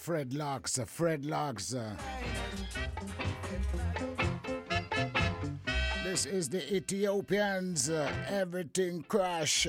Fred Locks. Fred Locks. This is the Ethiopians. Everything crash.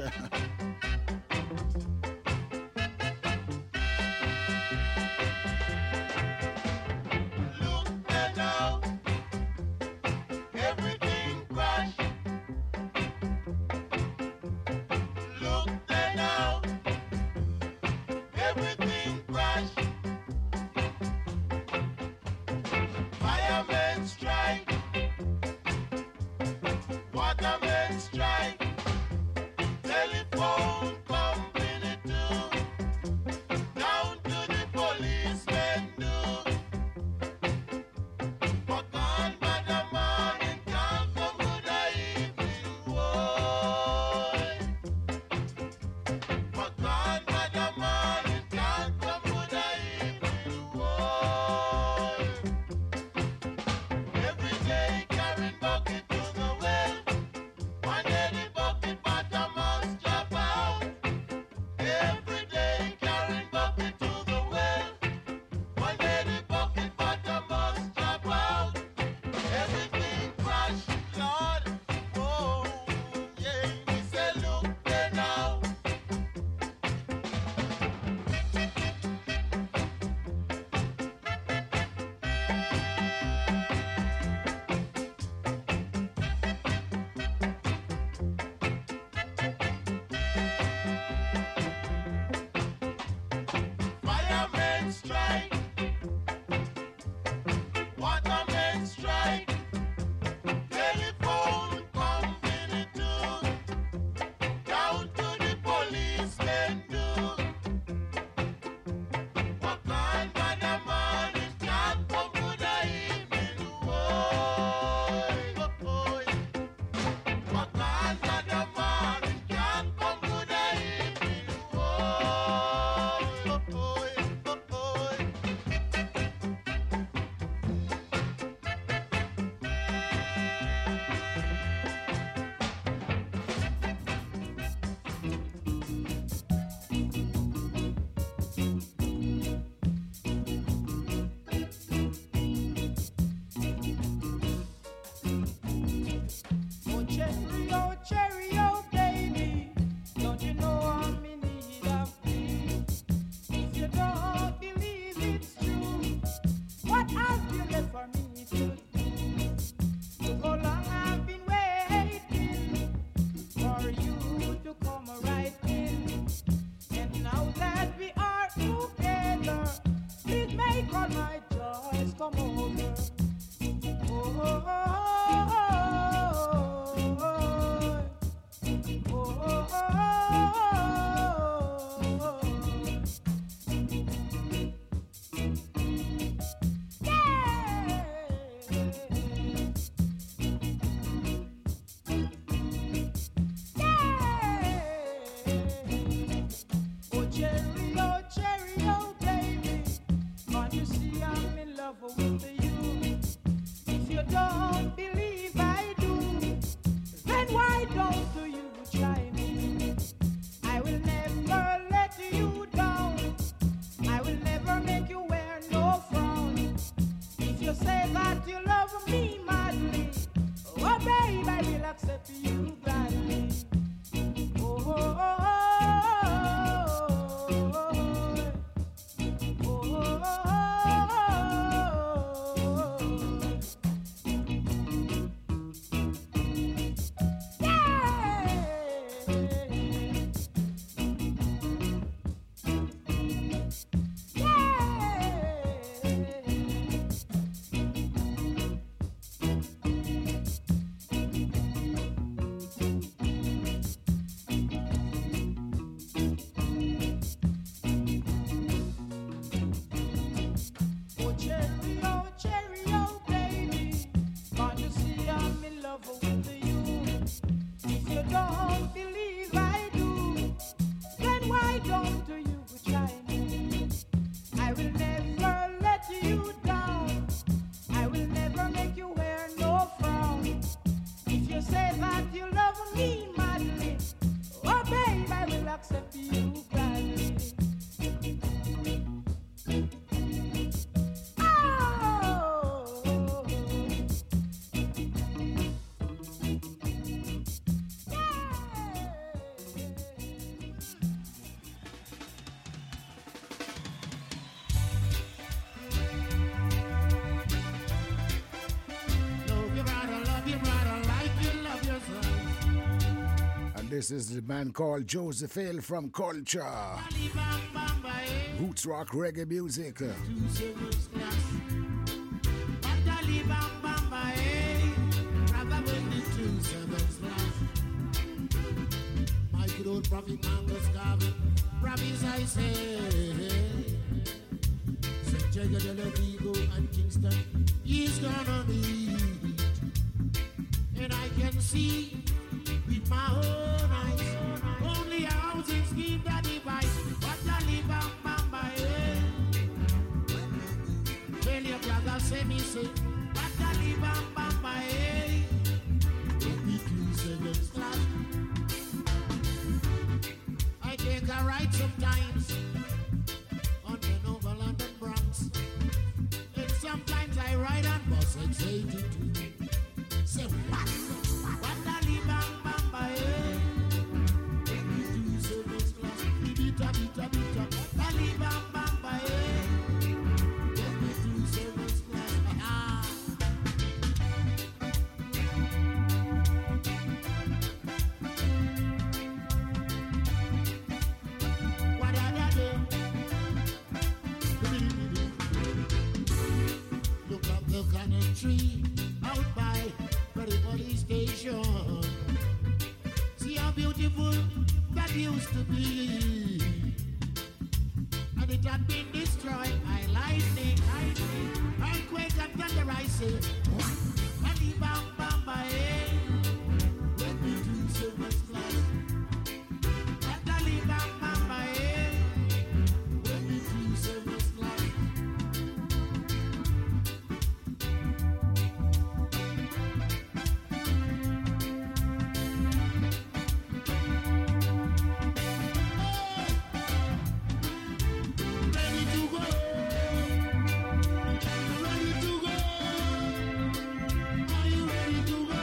Accept you gladly. This is the man called Joseph Hill from Culture. Roots rock reggae music. My good old prophet man was carving. Promise I say. St. Jacob de la Vigo and Kingston. He's gonna meet. And I can see with my own eyes. Only a housing scheme that divides. What the live bamba, eh? Tell your brother, say me, say. What the live bamba, eh? Don't be pleased against class. I take a ride sometimes on the Noble London Bronx. And sometimes I ride on bus X82. Say what? What the live bamba, eh? Don't be pleased against class. Bita. What the live bamba, eh? Don't be pleased against class. What are they doing? Look up the cannon tree out by Berry Police Station. See how beautiful that used to be. And it had been destroyed by lightning. Earthquake and thunder, I say. What the bamba, eh? Let me do so much class. What the bamba, eh? Let me do so much class. Ready to go. Ready to go. Are you ready to go?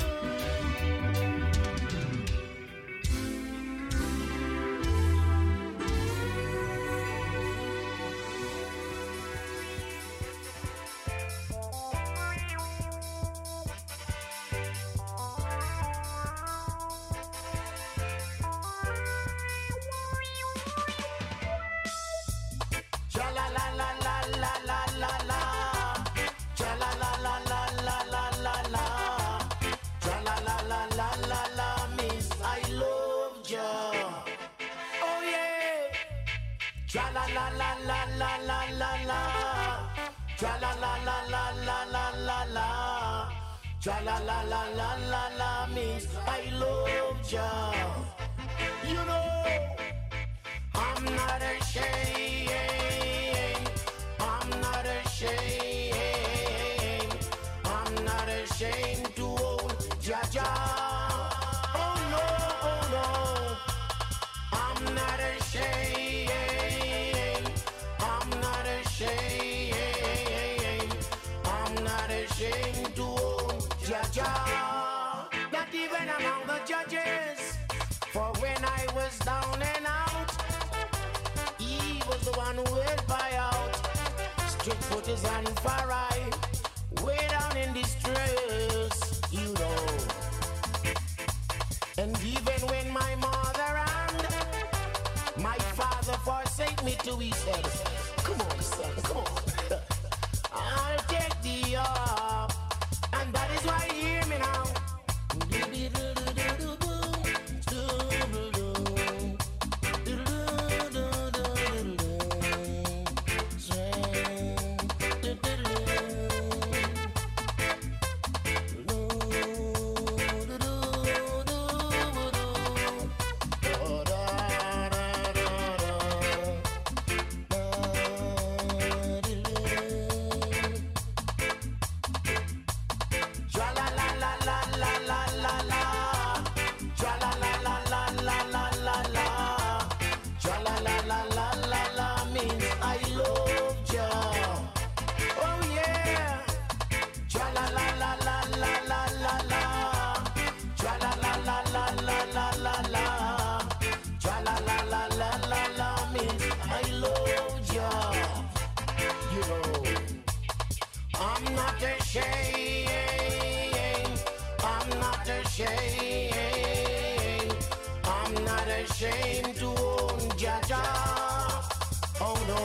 Cha la la la la la la la la. Cha la la la la la la la la. Cha la la la la la la. Miss, I love ya. Oh yeah. Cha la la la la la la la la. Cha la la la la la la la la. Cha la la la la la la. Miss, I love ya. You know, I'm not ashamed. I'm not ashamed. I'm not ashamed to own Jaja. Oh no, oh no. I'm not ashamed. I'm not ashamed. I'm not ashamed to own Jaja. Not even among the judges. For when I was down and out, he was the one who would buy out. Strict footers and Farai, way down in distress, you know. And even when my mother and my father forsake me too, he said, come on, son, come on. I'll take the up. And that is why you hear me now. ashamed. I'm ashamed to own Jaja. Oh no,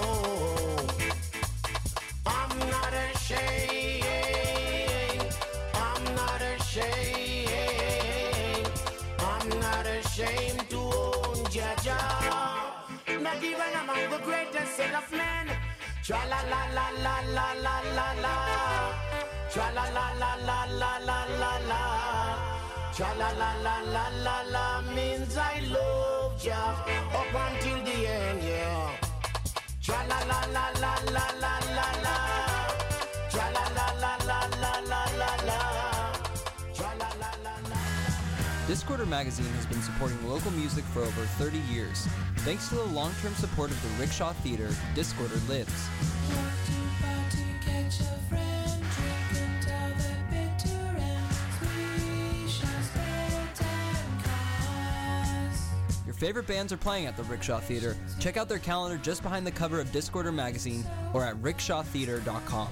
I'm not ashamed. I'm not ashamed. I'm not ashamed to own Jaja. Not even among the greatest son of men. Tra la la la la la la la la. Tra la la la la la la la la. Tra la la la la la la means I love Jah up until the end, yeah. Tra la la la la la la la la. Tra la la la la la la la la. Tra la la la la. Discorder Magazine has been supporting local music for over 30 years. Thanks to the long-term support of the Rickshaw Theatre, Discorder lives. Your favorite bands are playing at the Rickshaw Theatre. Check out their calendar just behind the cover of Discorder Magazine or at rickshawtheatre.com.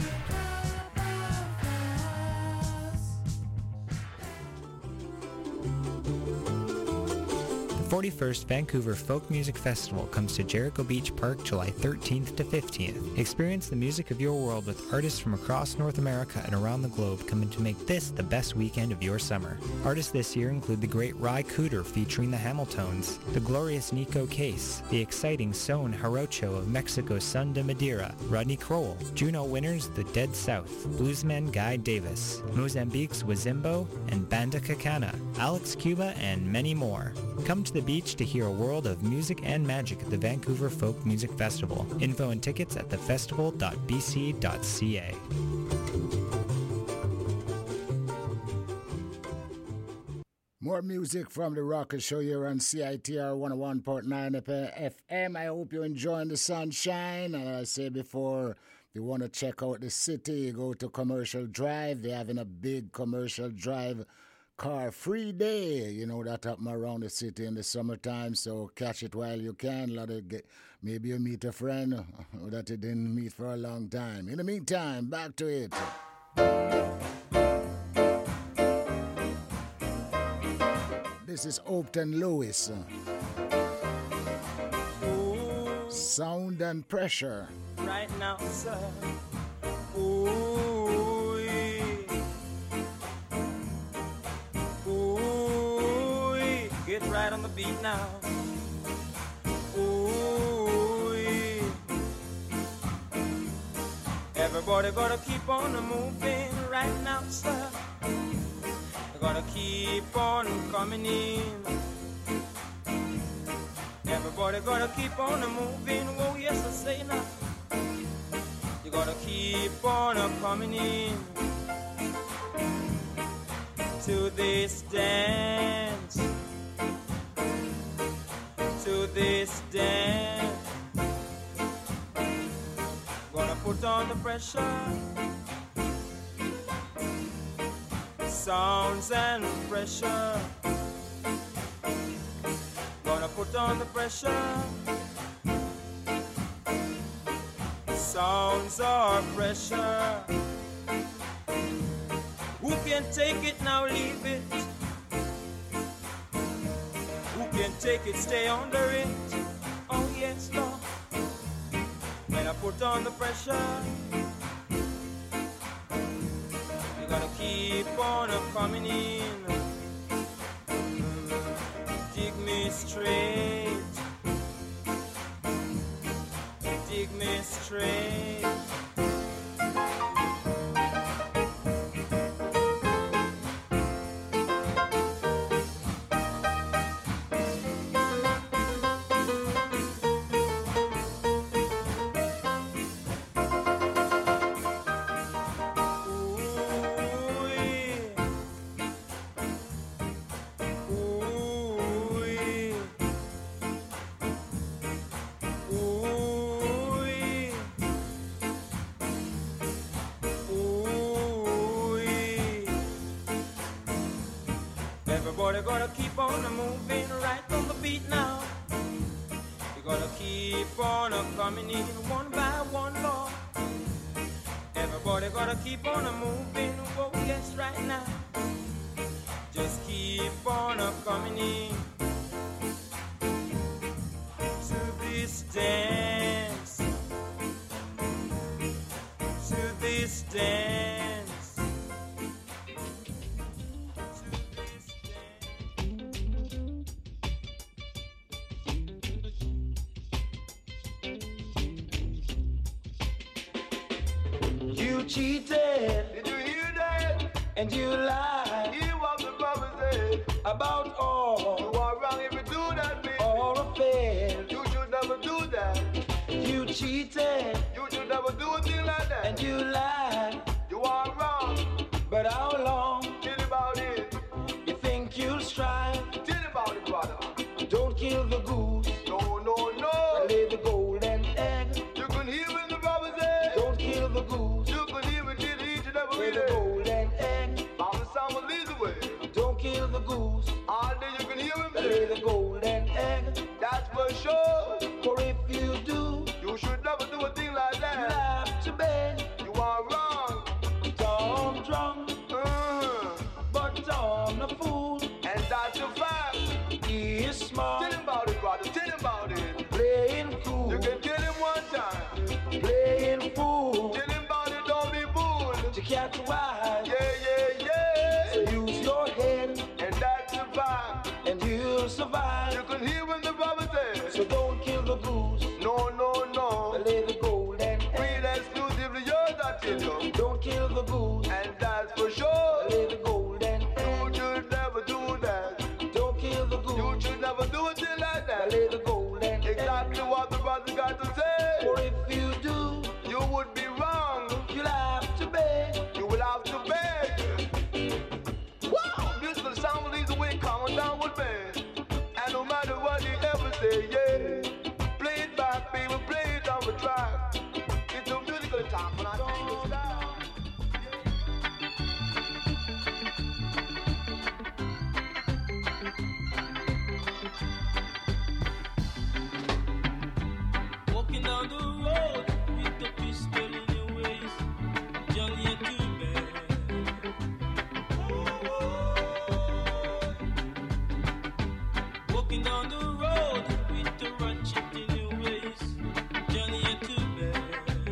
The 41st Vancouver Folk Music Festival comes to Jericho Beach Park July 13th to 15th. Experience the music of your world with artists from across North America and around the globe coming to make this the best weekend of your summer. Artists this year include the great Ry Cooder featuring the Hamiltones, the glorious Nico Case, the exciting Son Jarocho of Mexico's Son de Madeira, Rodney Crowell, Juno winners The Dead South, bluesman Guy Davis, Mozambique's Wazimbo and Banda Cacana, Alex Cuba, and many more. Come to the beach to hear a world of music and magic at the Vancouver Folk Music Festival. Info and tickets at thefestival.bc.ca. More music from the Rocker Show here on CITR 101.9 FM. I hope you're enjoying the sunshine. And I say before, if you want to check out the city, go to Commercial Drive. They're having a big Commercial Drive car-free day, you know, that happen around the city in the summertime, so catch it while you can. Maybe you meet a friend that you didn't meet for a long time. In the meantime, back to it. This is Upton Lewis. Sound and Pressure. Right now, sir. Get right on the beat now. Ooh, everybody gotta keep on moving right now, sir. You gotta keep on coming in. Everybody gotta keep on moving. Oh yes, I say now. You gotta keep on coming in to this dance. To this dance, gonna put on the pressure, sounds and pressure, gonna put on the pressure, sounds or pressure. Who can take it now, leave it? Who can take it, stay under it? Oh yes, Lord. When I put on the pressure, you gotta keep on coming in. Dig me straight. Dig me straight. Everybody gotta keep on moving right on the beat now. You gotta keep on coming in one by one, Lord. Everybody gotta keep on moving, oh yes, right now. Just keep on coming in. cheated. Did you hear that? And you lied. Hear what the Bible said. About all. You are wrong if you do that, baby. All affair. You should never do that. You cheated. You should never do a thing like that. And you lied. You are wrong. But how long? Tell about it. You think you'll strive? Tell about it, brother. Don't kill the goose. No, no, no. Lay the golden egg. You can hear when the Bible says. Don't kill the goose. You can hear it till each and every Lay the day. golden egg. Mama Sam will lead the way. Don't kill the goose. All day you can hear him Lay say. the golden egg. That's for sure. For if you do, You should never do a thing like you'll that. have to beg. You are wrong. Tom drunk, but Tom the fool. And that's a fact. He is smart, Tell him about it, brother. Tell him about it. playing cool, You can tell him one time. playing fool. Tell him about it, don't be fooled. To catch wise, Yeah. so use your head And that's a fact. and you'll You survive. can hear when the Bible says. So don't kill the goose, No, no, no. lay the golden egg. Read exclusively yours, I tell you. Don't kill the goose, And that's for sure. lay the golden You egg. should never do that. Don't kill the You goose, should never do a thing like that. lay the golden egg. Exactly what the brother got to say. For if you do, You would be wrong. you'll have to beg. You will have to beg. Wow! Musical sound leads the way, coming down with me. And no matter what he ever say, yeah. Play it back, baby, play it on the track. It's a musical time when I take it down. Walking down the road with the pistol in your waist, Johnny ain't too bad. Walking down the road with the ratchet in your waist, Johnny ain't too bad.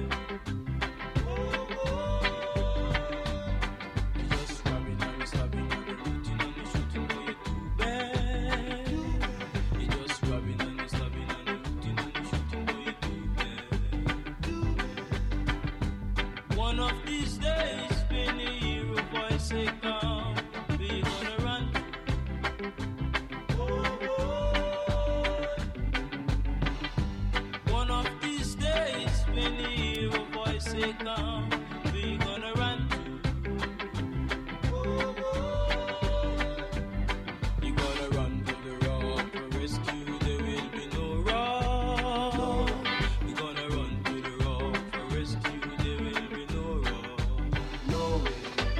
You just stabbing and stabbing and looting and shooting, boy, you're too bad. You just stabbing and stabbing and looting and shooting, boy, you're too bad. One of these days, when you hear a voice say come, we gonna run. One of these days, when you hear a voice say come, we gonna run. You gotta run to the rock for rescue, there will be no rock. We gonna run to the rock for rescue, there will be no rock. No way.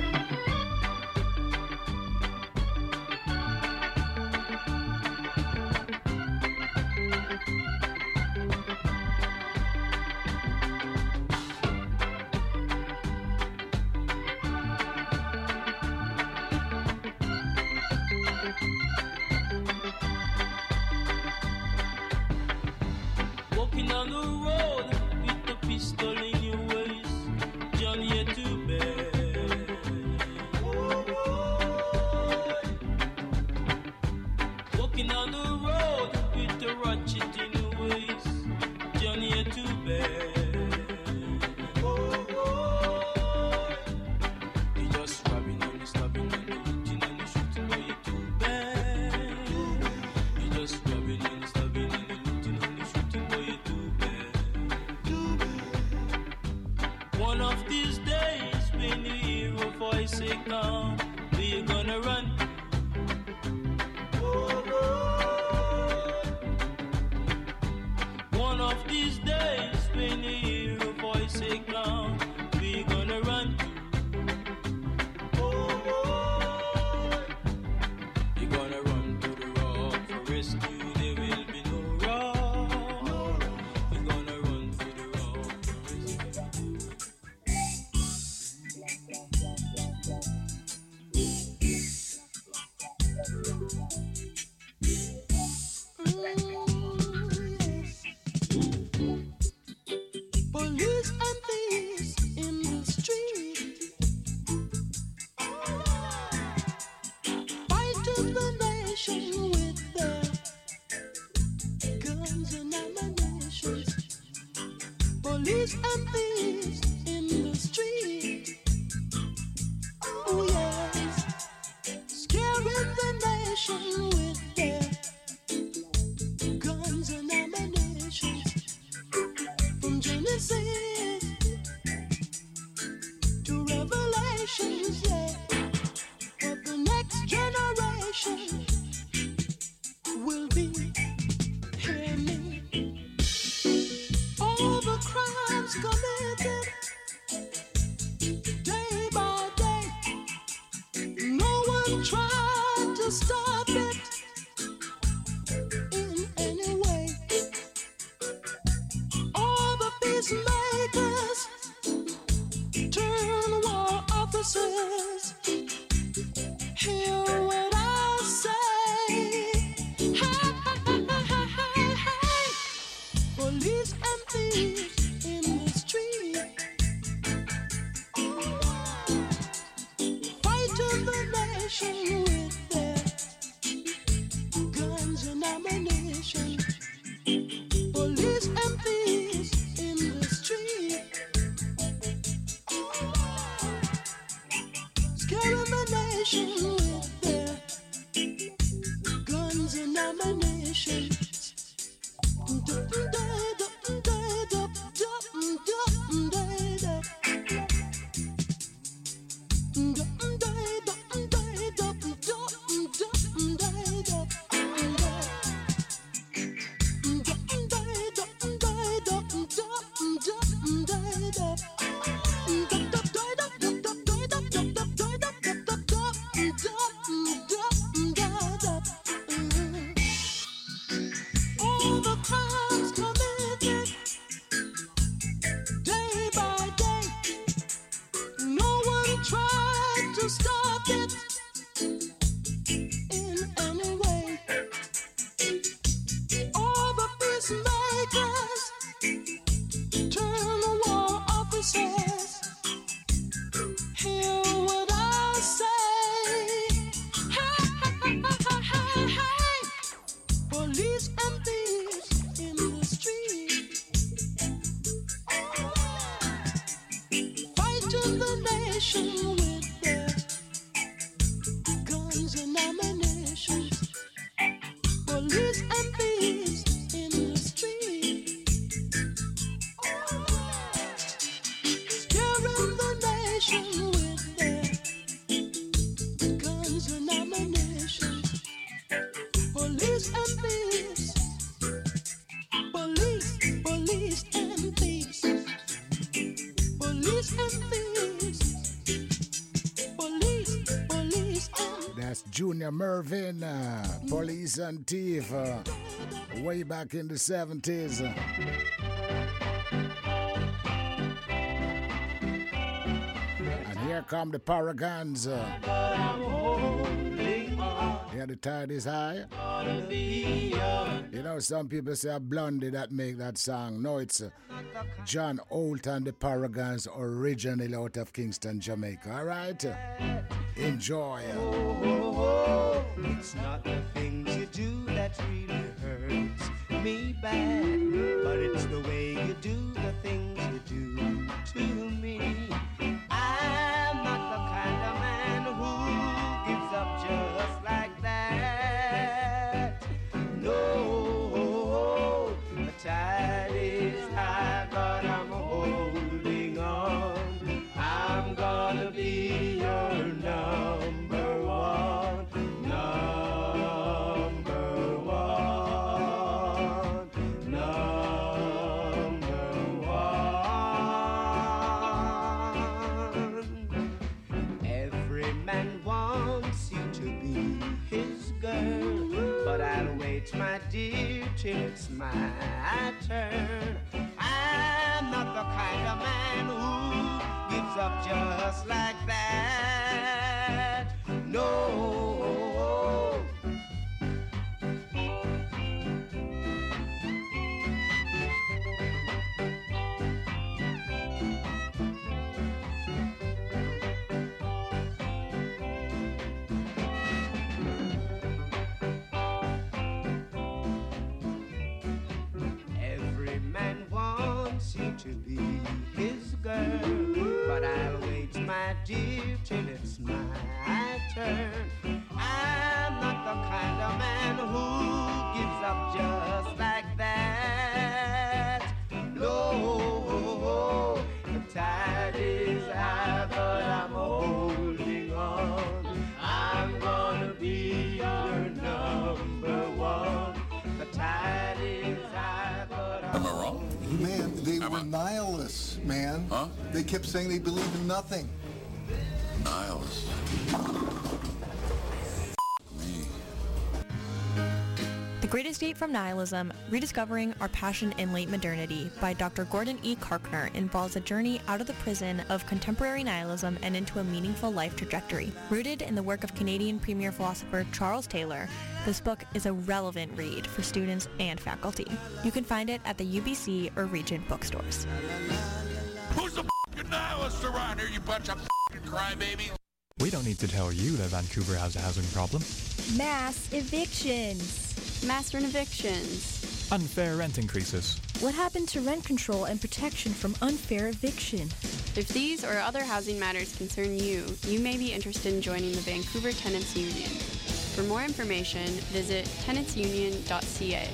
Walking down the road with the pistol in your waist, Johnny, you're too bad. Walking down the road with the ratchet in your waist, Johnny, you're too bad. You just stabbing and stabbing and looting and shooting, boy, you're too bad. You just stabbing and stabbing and looting and shooting, boy, you're too bad. One of these days, when you hear a voice say come, we're gonna run. One of these days, when you hear a voice say come, we're gonna run. You're gonna run to the rock for rescue, there will be no rock. You're gonna run to the rock for rescue. Police and thieves in the street, fighting the nation with their guns and ammunition. Police and thieves in the street, scaring the nation with their guns and ammunition. From Genesis to Revelations, yeah, what the next generation will be. Hear me. All the crimes committed day by day, no one tried to stop it in any way. All the peacemakers turn war officers. Hear what I say. Hey, hey, hey. Police and thieves in the street, fighting the nation with their guns and ammunition. Police and thieves in the street, scaring the nation with their guns and ammunition. All the crimes committed day by day, no one tried to stop it in any way. All the peacemakers turn war officers. Hear what I say. Hey, hey, hey, hey, hey. Police and thieves in the street, fighting the nation with their guns and ammunition. Police and thieves in the street, scaring the nation with their guns and ammunition. Police and thieves, police, police and thieves, police and thieves, police, police and That's Junior Mervin, Police and Thief, way back in the 70s. And here come the Paragons. Yeah, the tide is high. You know, some people say a Blondie that make that song. No, it's John Holt and the Paragons, originally out of Kingston, Jamaica. All right? Enjoy. It's not the things you do that really hurts me bad, but it's the way you do the things you do to me. I'm not the kind of man who gives up just like that. No, the tide is high, but I'm holding on. I'm gonna be your number one, number one, number one. Every man wants you to be his girl, but I'll wait, my dear, till it's my turn. I'm not the kind of man who gives up just like that. No. Every man wants you to be his girl, but I'll wait, my dear, till it's my turn. They're nihilists, man. Huh? They kept saying they believe in nothing. Nihilists. Me. The Great Escape from Nihilism, Rediscovering Our Passion in Late Modernity by Dr. Gordon E. Karkner involves a journey out of the prison of contemporary nihilism and into a meaningful life trajectory. Rooted in the work of Canadian premier philosopher Charles Taylor, this book is a relevant read for students and faculty. You can find it at the UBC or Regent bookstores. Who's the f***ing nihilist around here, you bunch of f***ing crybabies? We don't need to tell you that Vancouver has a housing problem. Mass evictions. Mass evictions. Unfair rent increases. What happened to rent control and protection from unfair eviction? If these or other housing matters concern you, you may be interested in joining the Vancouver Tenants Union. For more information, visit tenantsunion.ca.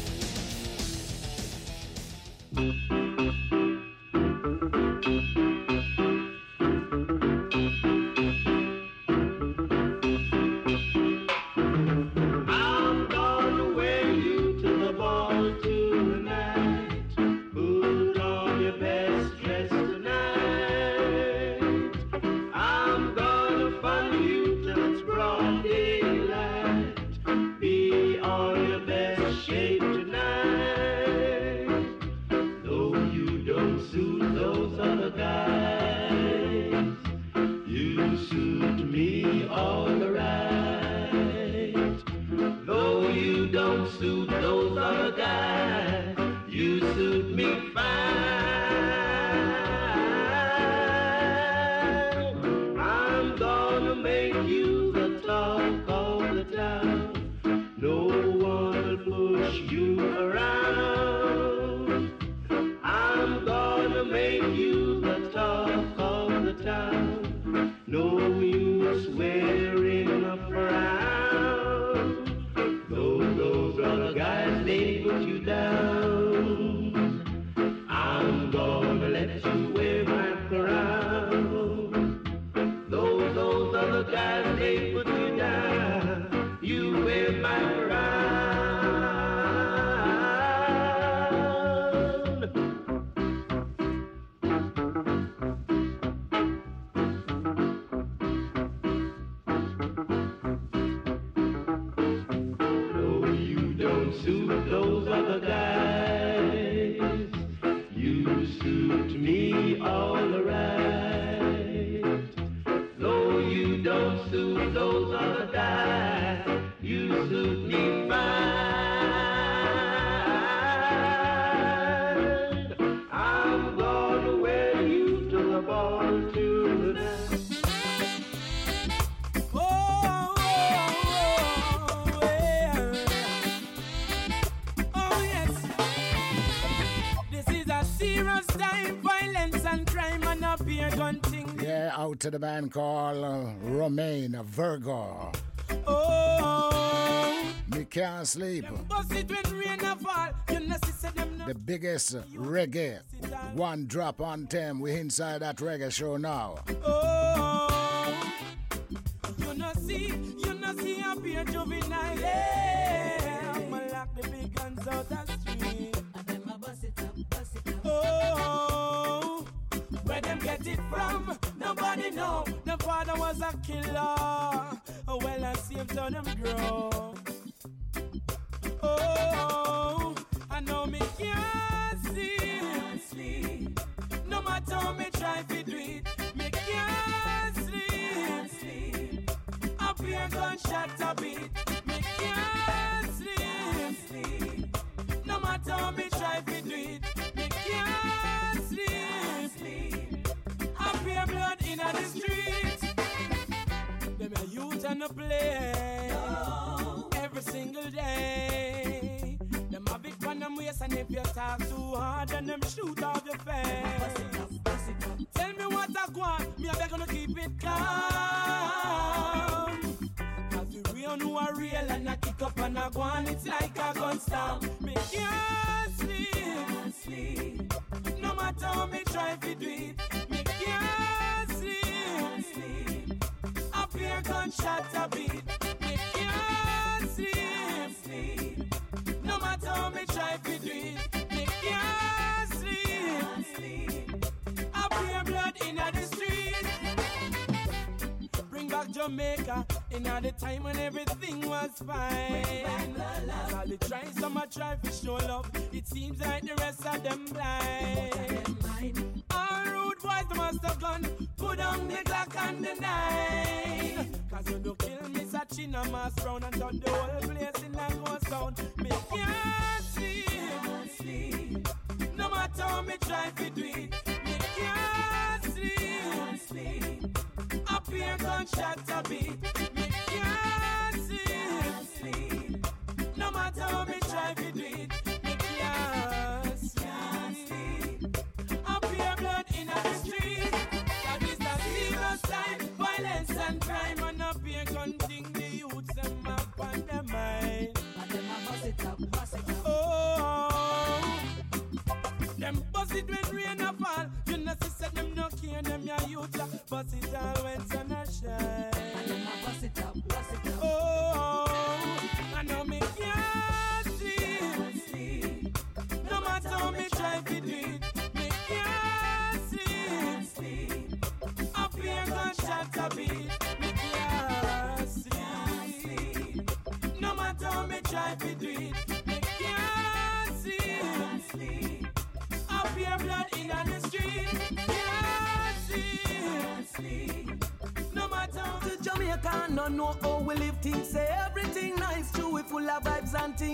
To the band called Romaine Virgo. Oh, Me Can't Sleep. The biggest reggae one drop on 10. We inside that reggae show now. Oh, you know see a beer juvenile. Yeah, I'ma lock the big guns out the street. I'ma bust it up. Oh, where them get it from? Nobody know. The father was a killer. Well, I see him to them grow. Oh, I know me can't sleep. No matter how me try to do it, me can't sleep. Up here gunshot a beat. Me can't sleep. No matter how me try to do it, me can't sleep. Up here blood in the street. Them a youth on the play every single day. Them have it on them waist, and if you talk too hard, then them shoot off your face. Tell me what I want, me I beg you to keep it calm. Cause the real know are real, and I kick up and I go on, it's like a gun storm. Me can't sleep. No matter how me try to do it, me can't sleep. Up here gunshot a beat. Me can't sleep. No matter how me try to do it, me can't sleep. Jamaica in all the time when everything was fine. As all the try, some a try to show love. It seems like the rest of them blind. All rude boys they must have gone. Put on the Glock and the 9. Cause when you kill Miss China Mass Brown and turn the whole place in a ghost town. Me can't sleep. No matter how me try to do it. Me can't sleep. Up here gunshot a beat. Me can't sleep. No matter how me try to do it. Me can't sleep. Up here blood in the street. That is the serious time. Violence and crime. And up here gun thing the youths them up on their mind. And them a bust it up. Oh, them bust it when rain a fall. You know she said them no care, them ya youth. Bust it all when sun a shine. And them a bust it up. Oh, I know me can't sleep. No matter how me try to do it, me can't sleep. Up here gunshot a beat, me can't sleep. No matter how me try to do it, me can't sleep. Up here blood in the street, can't sleep. No matter how to Jamaica, no know how we live things. Say everything nice, true, we full of vibes and thing.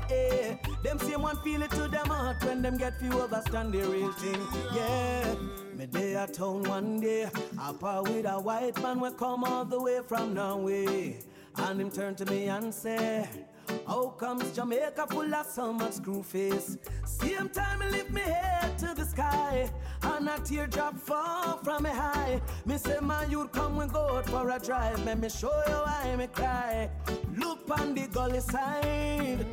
Them same one feel it to them heart when them get few overstand the real thing. Yeah, me day at town one day, up with a white man we come all the way from Norway, and him turn to me and say, how comes Jamaica full of so much screw face? Same time I lift me head to the sky, and a teardrop fall from me high. Me say my youth come we go out for a drive. Let me show you why me cry. Look on the gully side.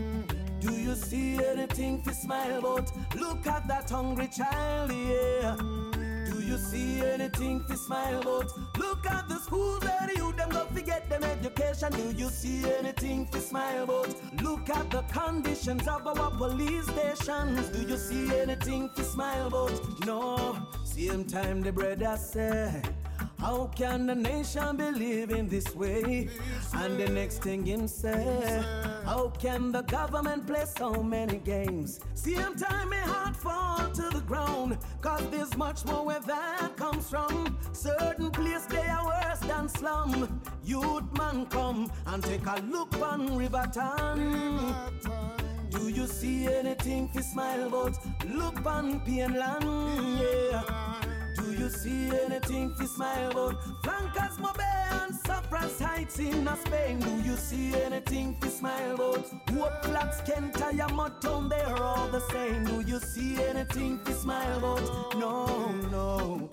Do you see anything to smile about? Look at that hungry child, yeah. Do you see anything to smile about? Look at the schools where the youth them go forget them education. Do you see anything to smile about? Look at the conditions of our police stations. Do you see anything to smile about? No. Same time the brother say, how can the nation be living this way? And the next thing him say, how can the government play so many games? Same time my heart fall to the ground, cause there's much more where that comes from. Certain place they are worse than slum. Youth man come and take a look on Riverton. Do you see anything to smile about? Look on Pienland, yeah. Do you see anything to smile about? Flankers, Mobe and Cyprus Heights in Spain. Do you see anything to smile about? Hope Flats, Kentire, Motown, they're all the same. Do you see anything to smile about? No, no.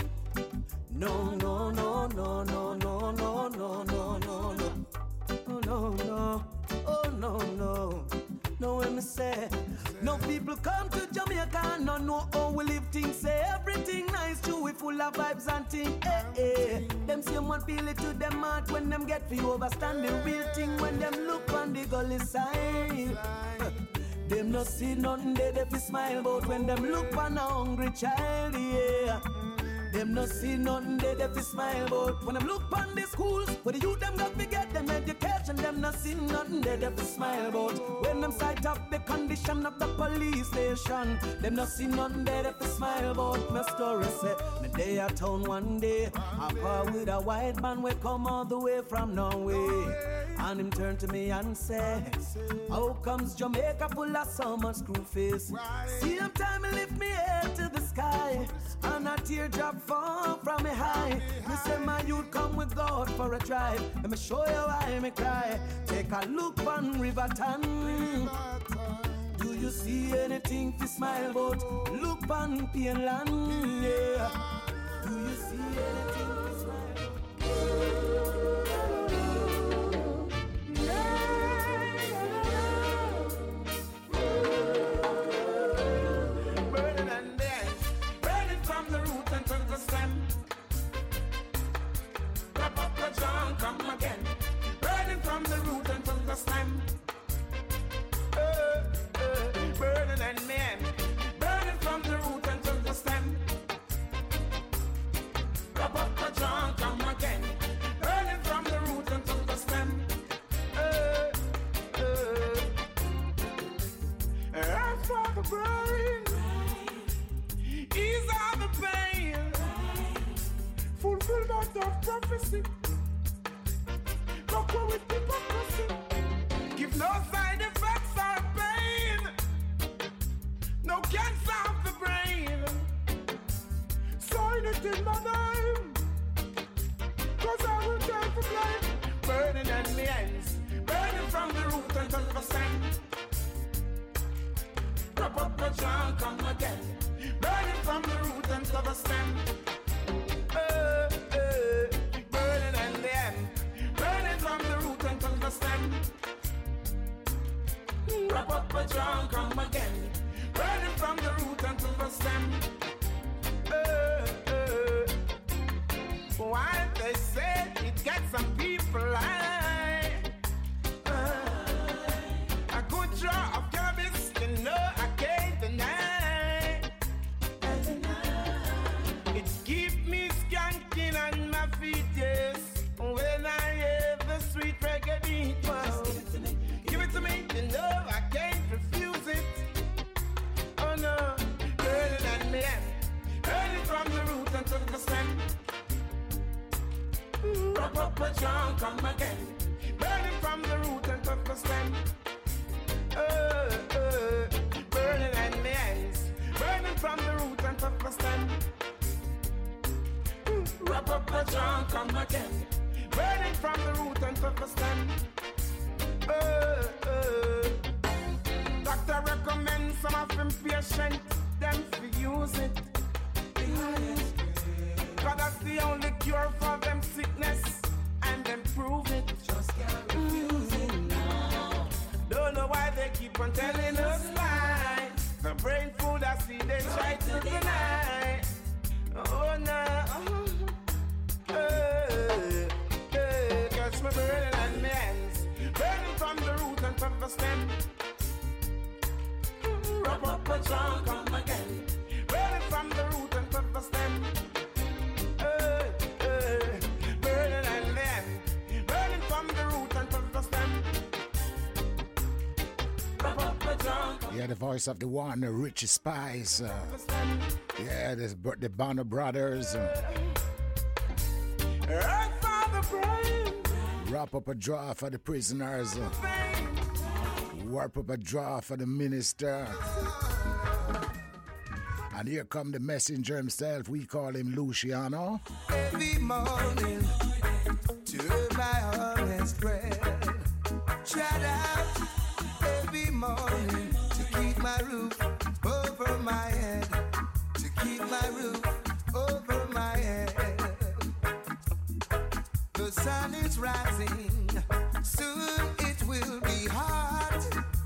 No, no, no, no, no, no, no, no, no, no, no. Oh, no, no. Oh, no, no. No, when me say, no people come to Jamaica and no know how we live things. Say everything nice, true, we full of vibes and things. Them same one feel it to them heart when them get for overstand the real thing. When them look on the gully side, them no see nothing they fi smile about. When them look on a hungry child, yeah. Them no see nothing they fi smile about. When them look on the schools where the youth them got to get them education, them no see nothing they fi smile about. When them sight up the condition of the police station, them no see nothing they fi smile about. My story say, me day at town one day, I par with a white man we come all the way from Norway, and him turn to me and say, how comes Jamaica full of so much screw face? Same time I lift me head to the sky, and a teardrop fall from me high. Me say my youth come we go out for a drive. Let me show you why me cry. Take a look on Riverton. Do you see anything to smile about? Look on Pienland, yeah. Do you see anything to smile about? Burning and dead, burning from the root until the stem. Wrap up the junk, come again. Burning from the root until the stem. Burning and men, burning from the root until the stem. Wrap up the junk, come again. Burning from Wrap up a drum, come again. Burn it from the root until the stem. Why they say it gets some people high. A good draw of cannabis, you know I can't deny. It keep me skanking on my feet, yes. When I hear the sweet reggae beat, wow. Give it to me, you know I can't refuse it. Oh no, burn it at me end. Burn it from the root until the stem. Wrap up a drum, come again. Burn it from the root until the stem. Burn it at me ends. Burn it from the root until the stem. Wrap up a drum, come again. Burn it from the root until the stem. Doctor recommends some of them patient them to use it. Cause that's the only cure for them sickness. And them prove it. Just can't refuse it now. Don't know why they keep on telling us lies. The brain food I see they try to deny. Oh no. Catch me burning on my hands. Burning from the root and from the stem. Wrap up a drum, come again. Burning from the root and from the stem. Burning on my hands. Burning from the root and from the stem. Wrap up a drum. Yeah, the voice of the one, Richie Spice. Yeah, the Bonner Brothers. Wrap up a draw for the prisoners. Warp up a draw for the minister. And here come the messenger himself. We call him Luciano. Every morning to my honest bread. Shout out every morning to keep my roof over my head. To keep my roof over my head. The sun is rising, soon it will be hot.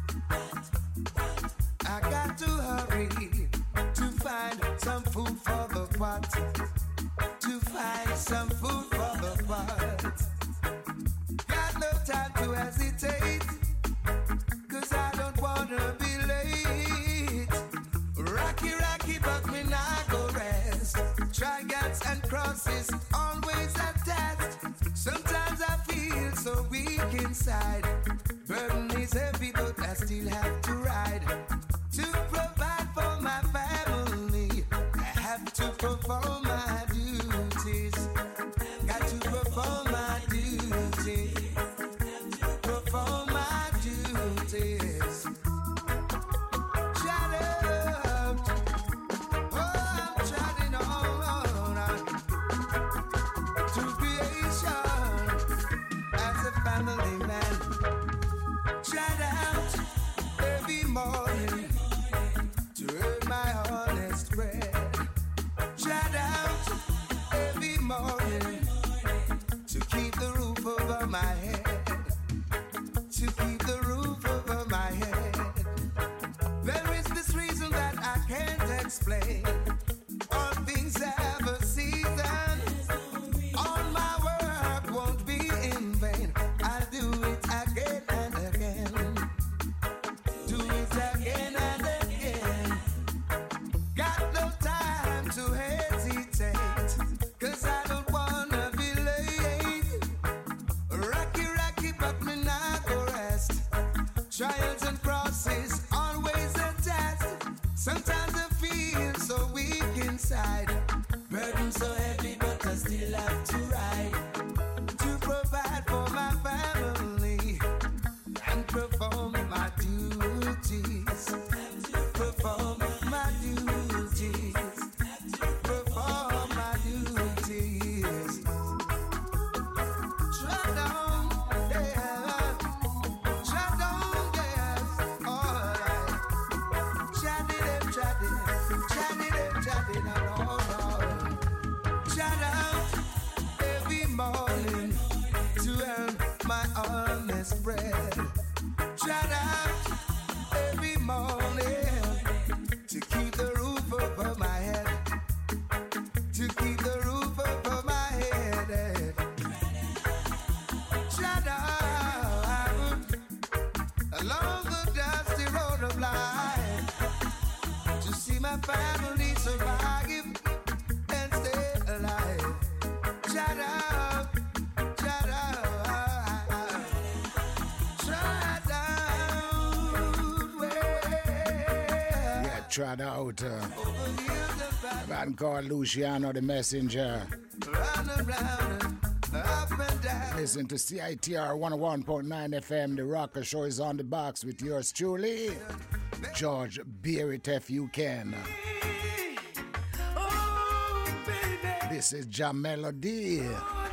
I got to hurry to find some food for the pot. To find some food for the pot. Got no time to hesitate, 'cause I don't wanna be late. Rocky, rocky, but me not go rest. Triangles and crosses always attached. Sometimes I feel so weak inside. Burden is heavy, but I still have to ride. To provide for my family, I have to perform my duties. Got to perform my duties. Perform my duties. Shut up. Oh, I'm shutting on to creation as a family man. Shout out every morning to earn my honest bread. Shout out every morning to keep the roof over my head. To keep the roof over my head. There is this reason that I can't explain. All things have a season. All my work won't be in vain. I'll do it again and again. Do it again and again. Got no time to hesitate, 'cause I don't wanna be late. Rocky, rocky, but me not go rest. Trials and crosses always attached. Sometimes I feel so weak inside. Burden so heavy, but I still have to ride. To provide for my family and perform my duties. Perform my duties. Perform my duties. Shut down, yeah. Shut down, yes. All right. Shut it up, shut it up. Shut it up, shut it up. Oh, no. Shout out every morning to earn my honest bread. Shout out morning to keep the roof over my head. To keep the roof over my head. Shut up along the dusty road of life to see my family survive and stay alive. Shut up, shut up, shut out. Yeah, tried out. A man called Luciano the Messenger. Listen to CITR 101.9 FM. The Rocker Show is on the box with yours truly, George. Bear it if you can. This is Jam Melody.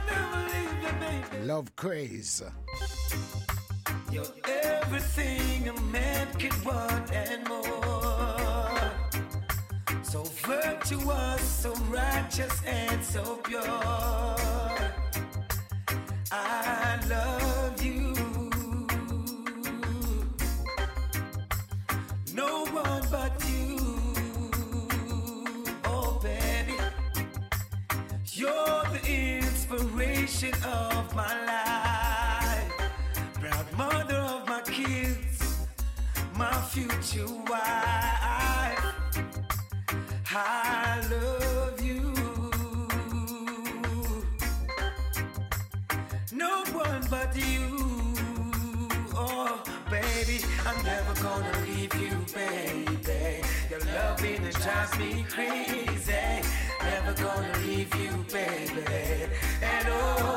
Love Craze. You're everything a man could want and more. So virtuous, so righteous, and so pure. I love you. No one but you. Oh, baby. You're the inspiration of my life. Proud mother of my kids. My future wife. I love you. No one but you. Oh, baby, I'm never gonna leave you, baby. Your loving it drives me crazy. Never gonna leave you, baby, at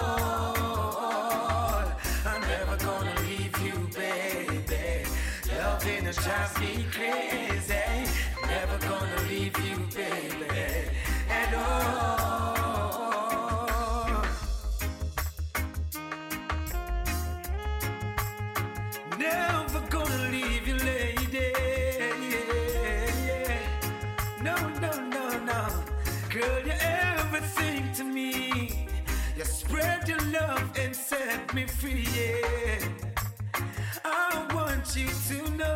all. I'm never gonna leave you, baby. Loving it drives me crazy. Never gonna leave you, baby, at all. Never gonna leave you, lady. No, no, no, no. Girl, you're everything to me. You spread your love and set me free, yeah. I want you to know.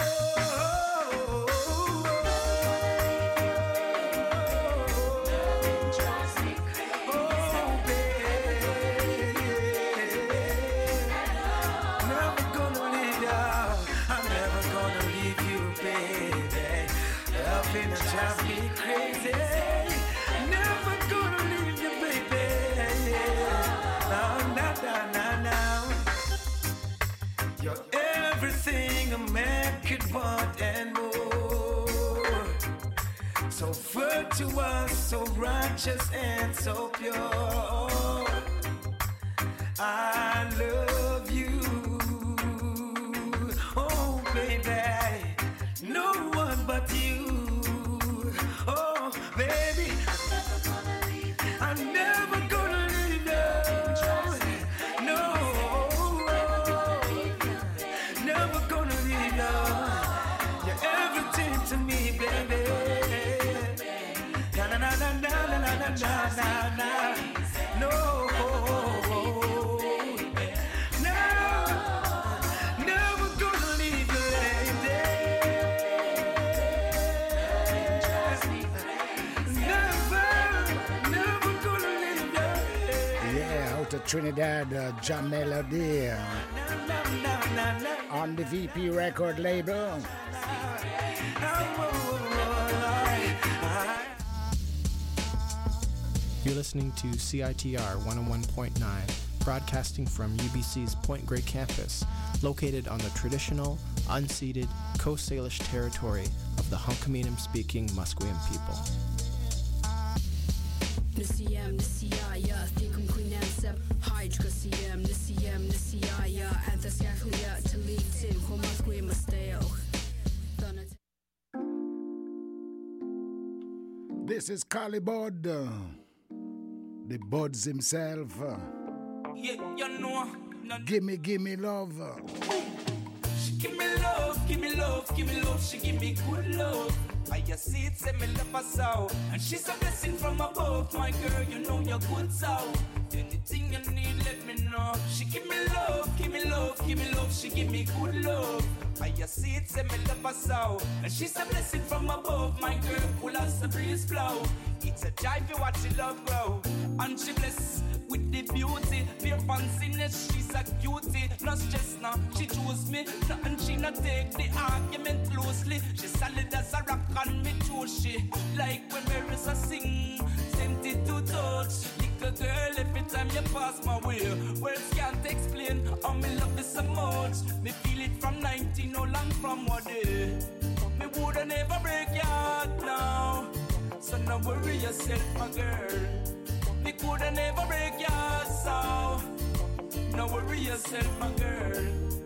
Drive me crazy. Never gonna leave you, baby. No, no, no, no, no. You're everything a man could want and more. So virtuous, so righteous, and so pure. I love you. Oh, baby. No one but you. Oh, baby, I'm never gonna leave you. No, never gonna leave you. You're everything to me, baby. Na na na na na na na na na. No, never gonna leave you, lady. To Trinidad, Jam Melody on the VP record label. You're listening to CITR 101.9, broadcasting from UBC's Point Grey campus, located on the traditional, unceded Coast Salish territory of the Hunkaminam-speaking Musqueam people. Nisiyam, Nisiyaya, Thikum Queenam Seb, Hydrocasiam, Nisiyam, Nisiyaya, Anthasyakuya, Talitin, Homasque Masteo. This is Calibod, the Buds himself. Yeah, you know. Gimme love. She give me love, give me love, give me love, she give me good love. I just see it, say me love her so. And she's a blessing from above, my girl, you know you're good so. Anything you need, let me know. She give me love, give me love, give give me love, she give me good love. I see it, say me love her so. And she's a blessing from above, my girl, cool as the breeze flow. It's a jive to watch she love grow. And she bless with the beauty, pure fanciness, she's a cutie. Not stress now, she choose me, and she not take the argument closely. She solid as a rock and me choose she. Like when Marissa sing, tempted to touch. Little girl, every time you pass my way, words can't explain how me love you so much. Me feel it from 19, no long from one day. Me woulda never break your heart now, so no worry yourself, my girl. Me coulda never break your heart, so no worry yourself, my girl.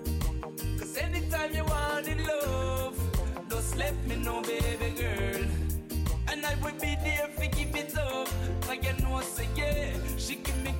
Cause anytime you want in love, just let me know, baby girl. And I will be there to give it up. Like you know, say yeah. She give me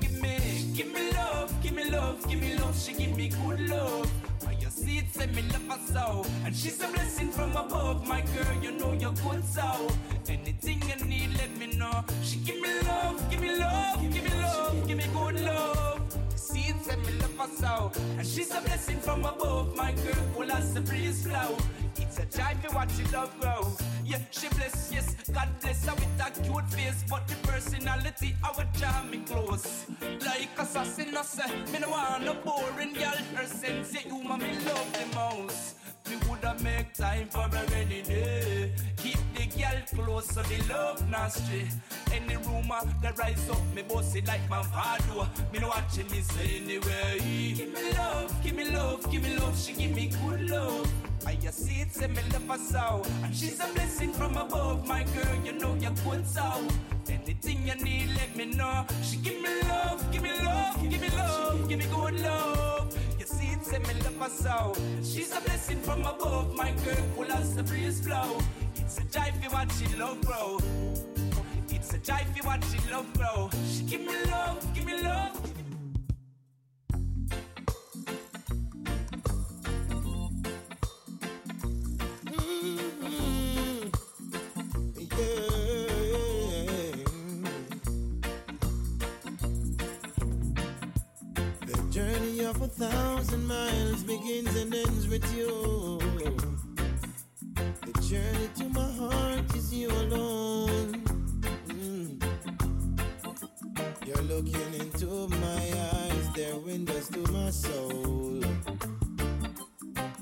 love, give me love, give me love. She give me good love. And you see it, say me love her so. And she's a blessing from above, my girl. You know you're good so. Anything you need, let me know. She give me love, give me love, give me love, give me good love. See it, say me love her so. And she's a blessing from above, my girl. Cool as the breeze flow. It's a jive to watch your love grow. Yeah, she bless, yes, God bless her with that cute face. But the personality, I would jam me close. Like assassin, I say, me no want no boring girl. Her sense, yeah, you ma me love the most. Me woulda make time for her any day. Keep the girl close so the love not stray. Any rumor that rise up, me boss it like my father. Me no watching me say anyway. Give me love, give me love, give me love. She give me good love. I see it, say me love her so. And she's a blessing from above, my girl, you know you're good so. Anything you need, let me know. She give me love, give me love, give me love, give me good love. You see it, say me love her so. And she's a blessing from above, my girl, cool as the breeze flow. It's a jive you watch she love grow. It's a jive you watch she love grow. She give me love, give me love. Journey of 1,000 miles begins and ends with you.